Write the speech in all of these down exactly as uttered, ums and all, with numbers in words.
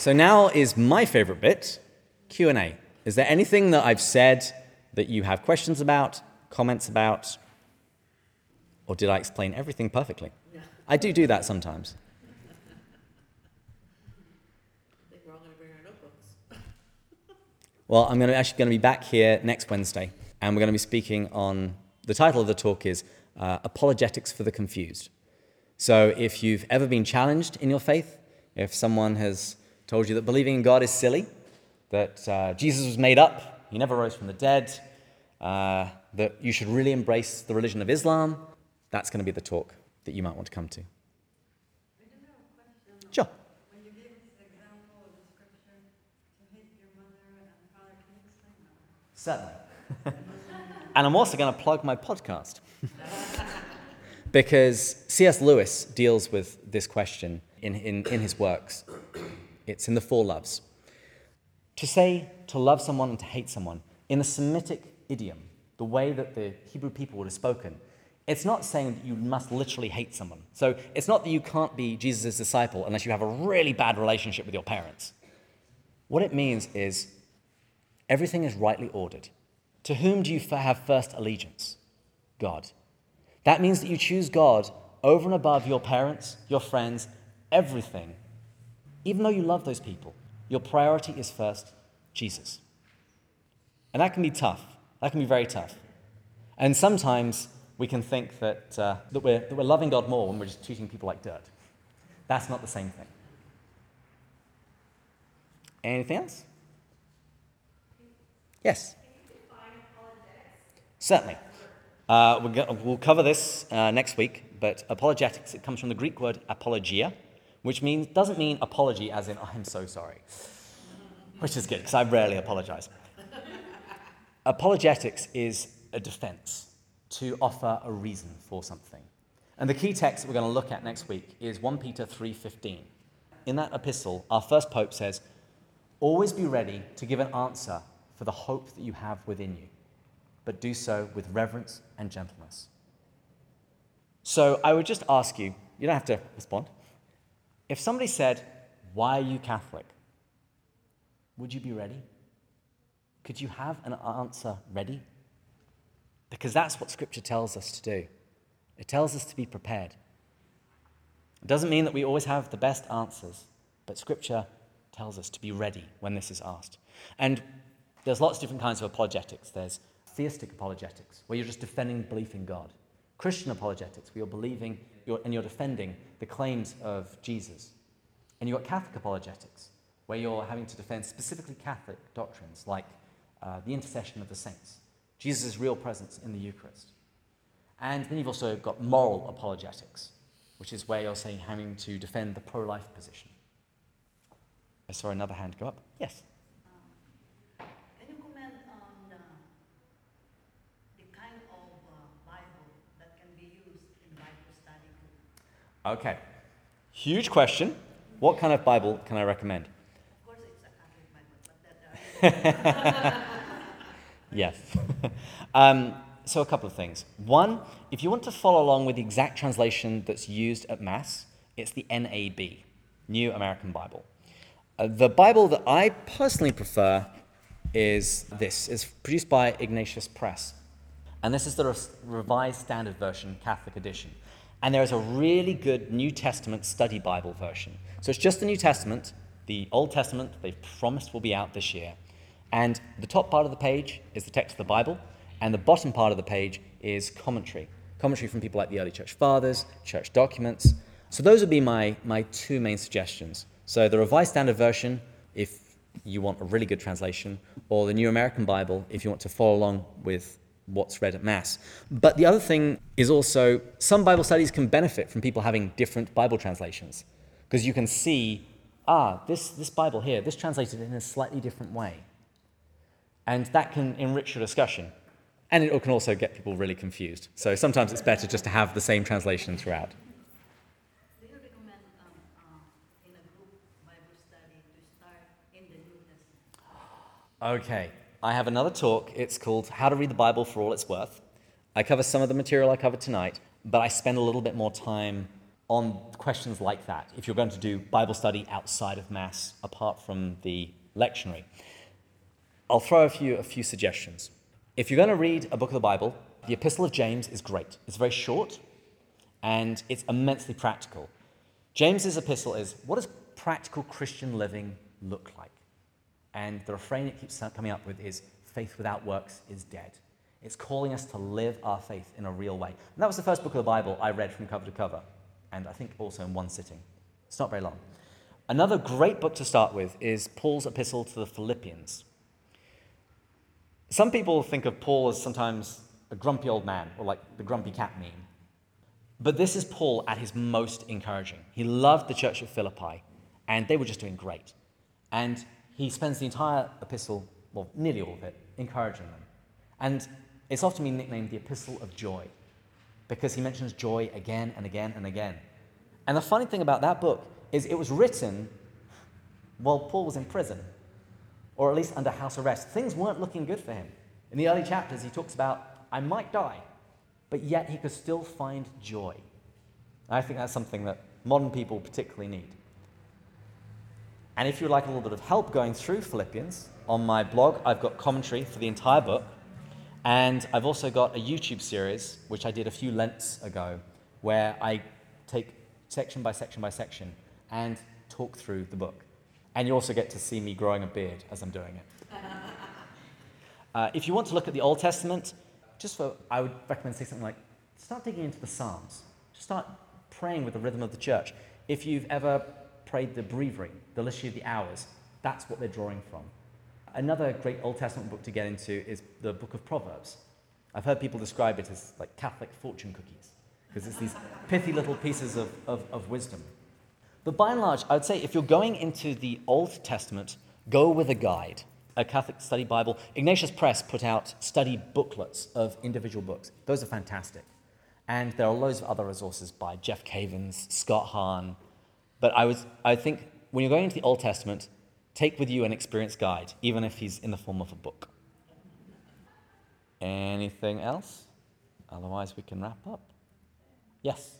So now is my favorite bit, Q and A. Is there anything that I've said that you have questions about, comments about, or did I explain everything perfectly? No. I do do that sometimes. I think we're all going to bring our notebooks. Well, I'm gonna, actually going to be back here next Wednesday, and we're going to be speaking on, the title of the talk is uh, Apologetics for the Confused. So if you've ever been challenged in your faith, if someone has told you that believing in God is silly, that uh, Jesus was made up, he never rose from the dead, uh, that you should really embrace the religion of Islam, that's going to be the talk that you might want to come to. I do have a question. Sure. When you gave this example of the scripture to hate your mother and father, can you explain that? Certainly. And I'm also going to plug my podcast. Because C S Lewis deals with this question in, in, in his works. It's in the Four Loves. To say to love someone and to hate someone, in the Semitic idiom, the way that the Hebrew people would have spoken, it's not saying that you must literally hate someone. So it's not that you can't be Jesus' disciple unless you have a really bad relationship with your parents. What it means is everything is rightly ordered. To whom do you have first allegiance? God. That means that you choose God over and above your parents, your friends, everything. Even though you love those people, your priority is first Jesus. And that can be tough. That can be very tough. And sometimes we can think that, uh, that, we're, that we're loving God more when we're just treating people like dirt. That's not the same thing. Anything else? Yes? Can you define apologetics? Certainly. Uh, we'll, go, we'll cover this uh, next week, but apologetics, it comes from the Greek word apologia, which means doesn't mean apology as in, oh, I'm so sorry, which is good, because I rarely apologize. Apologetics is a defense, to offer a reason for something. And the key text that we're going to look at next week is First Peter three fifteen. In that epistle, our first pope says, always be ready to give an answer for the hope that you have within you, but do so with reverence and gentleness. So I would just ask you, you don't have to respond. If somebody said, why are you Catholic? Would you be ready? Could you have an answer ready? Because that's what Scripture tells us to do. It tells us to be prepared. It doesn't mean that we always have the best answers, but Scripture tells us to be ready when this is asked. And there's lots of different kinds of apologetics. There's theistic apologetics, where you're just defending belief in God. Christian apologetics, where you're believing you're, and you're defending the claims of Jesus. And you've got Catholic apologetics, where you're having to defend specifically Catholic doctrines, like uh, the intercession of the saints, Jesus' real presence in the Eucharist. And then you've also got moral apologetics, which is where you're saying having to defend the pro-life position. I saw another hand go up. Yes? Um, can you comment on the, the kind of uh, Bible that can be used in Bible study group? Okay. Huge question. What kind of Bible can I recommend? Of course, it's a Catholic Bible, but that. Uh, Yes. um, so a couple of things. One, if you want to follow along with the exact translation that's used at Mass, it's the N A B, New American Bible. Uh, the Bible that I personally prefer is this. It's produced by Ignatius Press. And this is the Re- Revised Standard Version, Catholic edition. And there is a really good New Testament study Bible version. So it's just the New Testament. The Old Testament, they've promised will be out this year. And the top part of the page is the text of the Bible, and the bottom part of the page is commentary. Commentary from people like the early church fathers, church documents. So those would be my, my two main suggestions. So the Revised Standard Version, if you want a really good translation, or the New American Bible, if you want to follow along with what's read at Mass. But the other thing is also, some Bible studies can benefit from people having different Bible translations, because you can see, ah, this, this Bible here, this translated in a slightly different way. And that can enrich your discussion. And it can also get people really confused. So sometimes it's better just to have the same translation throughout. Do you recommend um, uh, in a group Bible study to start in the New Testament? Okay, I have another talk. It's called How to Read the Bible for All It's Worth. I cover some of the material I covered tonight, but I spend a little bit more time on questions like that if you're going to do Bible study outside of Mass, apart from the lectionary. I'll throw a few, a few suggestions. If you're going to read a book of the Bible, the Epistle of James is great. It's very short, and it's immensely practical. James's epistle is, what does practical Christian living look like? And the refrain it keeps coming up with is, faith without works is dead. It's calling us to live our faith in a real way. And that was the first book of the Bible I read from cover to cover, and I think also in one sitting. It's not very long. Another great book to start with is Paul's epistle to the Philippians. Some people think of Paul as sometimes a grumpy old man, or like the grumpy cat meme. But this is Paul at his most encouraging. He loved the church at Philippi, and they were just doing great. And he spends the entire epistle, well, nearly all of it, encouraging them. And it's often been nicknamed the Epistle of Joy, because he mentions joy again and again and again. And the funny thing about that book is it was written while Paul was in prison, or at least under house arrest. Things weren't looking good for him. In the early chapters, he talks about, I might die, but yet he could still find joy. I think that's something that modern people particularly need. And if you would like a little bit of help going through Philippians, on my blog, I've got commentary for the entire book, and I've also got a YouTube series, which I did a few Lents ago, where I take section by section by section and talk through the book. And you also get to see me growing a beard as I'm doing it. Uh, if you want to look at the Old Testament, just for, I would recommend saying something like, start digging into the Psalms. Just start praying with the rhythm of the church. If you've ever prayed the Breviary, the Liturgy of the Hours, that's what they're drawing from. Another great Old Testament book to get into is the Book of Proverbs. I've heard people describe it as like Catholic fortune cookies, because it's these pithy little pieces of, of, of wisdom. But by and large, I would say if you're going into the Old Testament, go with a guide, a Catholic study Bible. Ignatius Press put out study booklets of individual books. Those are fantastic. And there are loads of other resources by Jeff Cavins, Scott Hahn. But I, was, I think when you're going into the Old Testament, take with you an experienced guide, even if he's in the form of a book. Anything else? Otherwise, we can wrap up. Yes?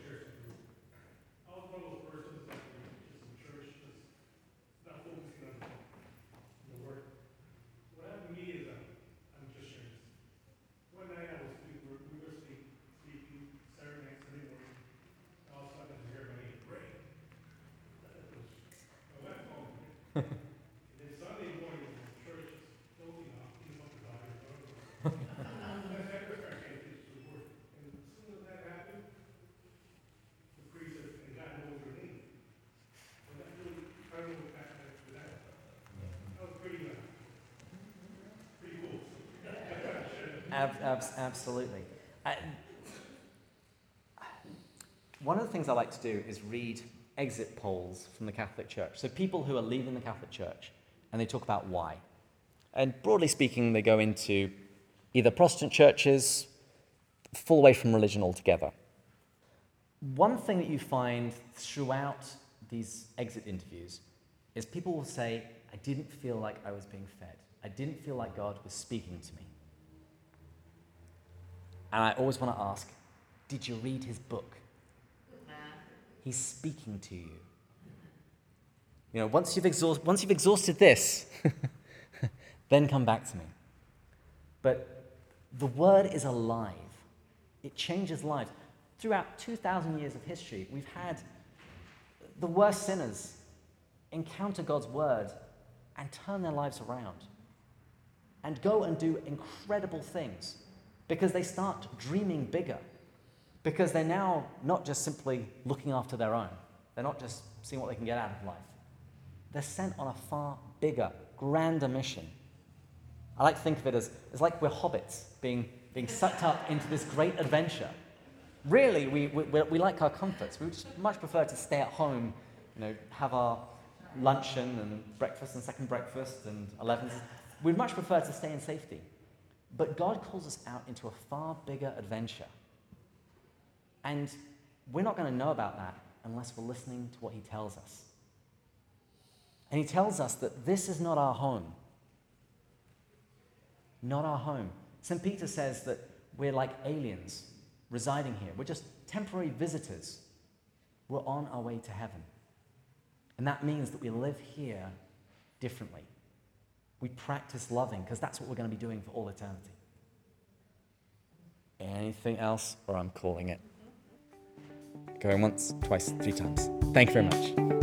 Ab- ab- absolutely. I, one of the things I like to do is read exit polls from the Catholic Church. So people who are leaving the Catholic Church, and they talk about why. And broadly speaking, they go into either Protestant churches, fall away from religion altogether. One thing that you find throughout these exit interviews is people will say, I didn't feel like I was being fed. I didn't feel like God was speaking to me. And I always want to ask, did you read his book? He's speaking to you. You know, once you've, exhaust, once you've exhausted this, then come back to me. But the word is alive. It changes lives. Throughout two thousand years of history, we've had the worst sinners encounter God's word and turn their lives around and go and do incredible things because they start dreaming bigger, because they're now not just simply looking after their own. They're not just seeing what they can get out of life. They're sent on a far bigger, grander mission. I like to think of it as, it's like we're hobbits being, being sucked up into this great adventure. Really, we, we, we like our comforts. We would just much prefer to stay at home, you know, have our luncheon and breakfast and second breakfast and elevens. We'd much prefer to stay in safety. But God calls us out into a far bigger adventure. And we're not going to know about that unless we're listening to what he tells us. And he tells us that this is not our home. Not our home. Saint Peter says that we're like aliens residing here. We're just temporary visitors. we're on our way to heaven. And that means that we live here differently. We practice loving because that's what we're going to be doing for all eternity. Anything else, or I'm calling it. Going once, twice, three times. Thank you very much.